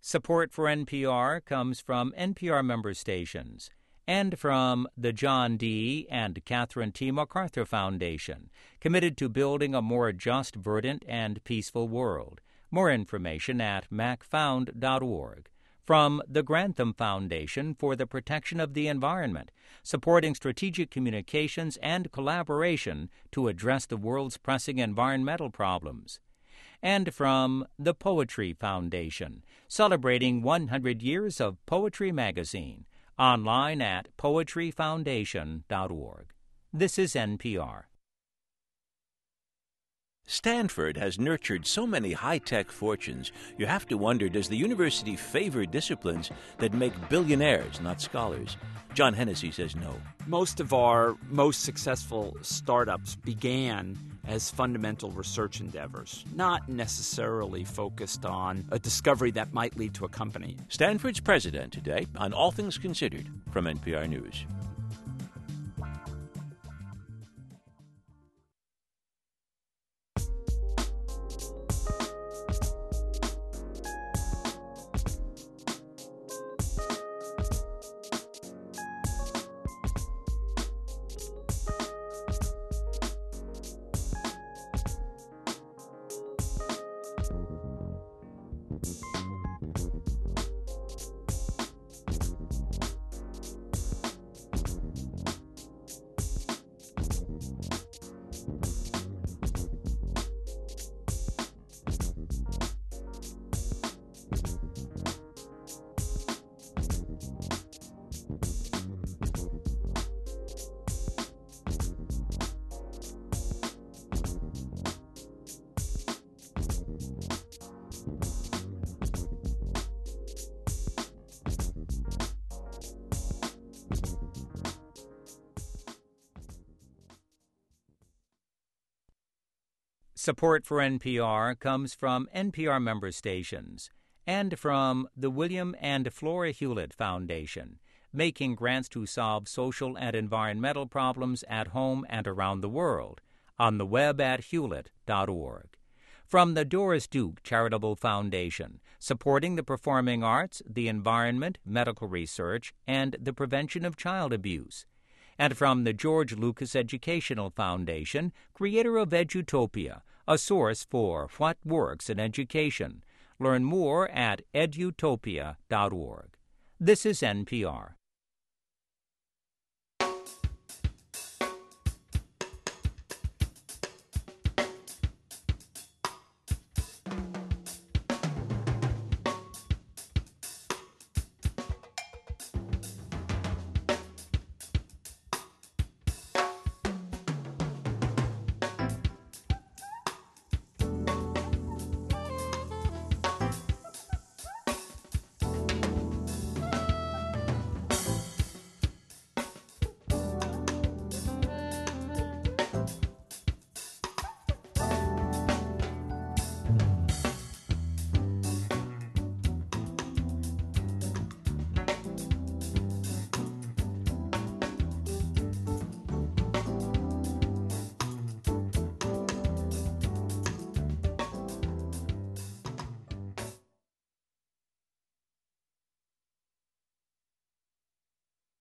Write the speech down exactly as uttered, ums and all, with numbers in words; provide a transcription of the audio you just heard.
Support for N P R comes from N P R member stations and from the John D. and Catherine T. MacArthur Foundation, committed to building a more just, verdant, and peaceful world. More information at mac found dot org. From the Grantham Foundation for the Protection of the Environment, supporting strategic communications and collaboration to address the world's pressing environmental problems. And from the Poetry Foundation, celebrating one hundred years of Poetry Magazine, online at poetry foundation dot org. This is N P R. Stanford has nurtured so many high-tech fortunes, you have to wonder, does the university favor disciplines that make billionaires, not scholars? John Hennessy says no. Most of our most successful startups began as fundamental research endeavors, not necessarily focused on a discovery that might lead to a company. Stanford's president today on All Things Considered from N P R News. Support for N P R comes from N P R member stations and from the William and Flora Hewlett Foundation, making grants to solve social and environmental problems at home and around the world, on the web at hewlett dot org. From the Doris Duke Charitable Foundation, supporting the performing arts, the environment, medical research, and the prevention of child abuse. And from the George Lucas Educational Foundation, creator of Edutopia, a source for what works in education. Learn more at edutopia dot org. This is N P R.